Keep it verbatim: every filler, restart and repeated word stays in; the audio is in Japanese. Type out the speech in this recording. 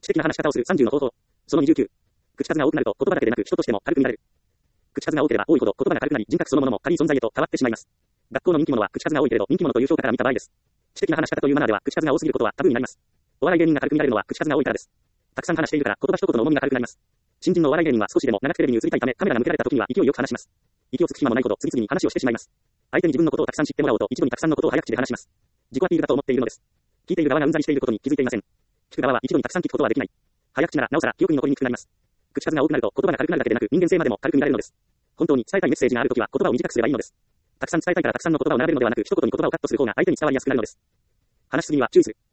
知的な話し方をするさんじゅうの方法。そのにじゅうきゅう。口数が多くなると言葉だけでなく人としても軽く見られる。口数が多ければ多いほど言葉が軽くなり人格そのものも軽い存在へと変わってしまいます。学校の人気者は口数が多いけれど人気者という評価から見た場合です。知的な話し方というマナーでは口数が多すぎることはタブーになります。お笑い芸人が軽く見られるのは口数が多いからです。たくさん話しているから言葉一言の重みが軽くなります。新人のお笑い芸人は少しでも長くテレビに映りたいためカメラが向けられた時には勢いよく話します。息をつく暇もないほど次々に話をしてしまいます。相手に自分のことをたくさん知ってもらおうと一度にたくさんのことを早口で話します。自己アピールだと思っているのです。聞いている側がうんざりしていることに気づいていません。聞く側は一度にたくさん聞くことはできない。早口ならなおさら記憶に残りにくくなります。口数が多くなると言葉が軽くなるだけでなく人間性までも軽く見られるのです。本当に伝えたいメッセージがあるときは言葉を短くすればいいのです。たくさん伝えたいからたくさんの言葉を並べるのではなく一言に言葉をカットする方が相手に伝わりやすくなるのです。話しすぎには注意する。